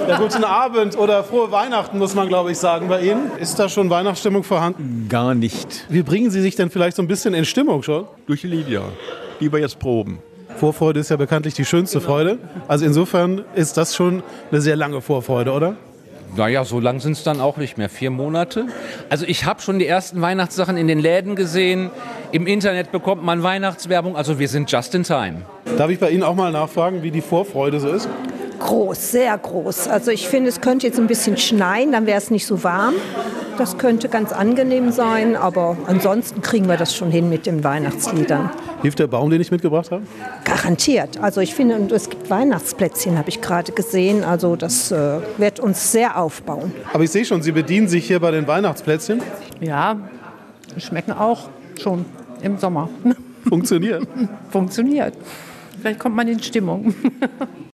Ja, guten Abend oder frohe Weihnachten, muss man, glaube ich, sagen bei Ihnen. Ist da schon Weihnachtsstimmung vorhanden? Gar nicht. Wie bringen Sie sich denn vielleicht so ein bisschen in Stimmung schon? Durch die Lydia, die wir jetzt proben. Vorfreude ist ja bekanntlich die schönste Freude. Also insofern ist das schon eine sehr lange Vorfreude, oder? Naja, so lang sind es dann auch nicht mehr. 4 Monate. Also ich habe schon die ersten Weihnachtssachen in den Läden gesehen. Im Internet bekommt man Weihnachtswerbung. Also wir sind just in time. Darf ich bei Ihnen auch mal nachfragen, wie die Vorfreude so ist? Groß, sehr groß. Also ich finde, es könnte jetzt ein bisschen schneien, dann wäre es nicht so warm. Das könnte ganz angenehm sein, aber ansonsten kriegen wir das schon hin mit den Weihnachtsliedern. Hilft der Baum, den ich mitgebracht habe? Garantiert. Also ich finde, und es gibt Weihnachtsplätzchen, habe ich gerade gesehen. Also das wird uns sehr aufbauen. Aber ich sehe schon, Sie bedienen sich hier bei den Weihnachtsplätzchen. Ja, schmecken auch schon im Sommer. Funktioniert. Funktioniert. Vielleicht kommt man in Stimmung.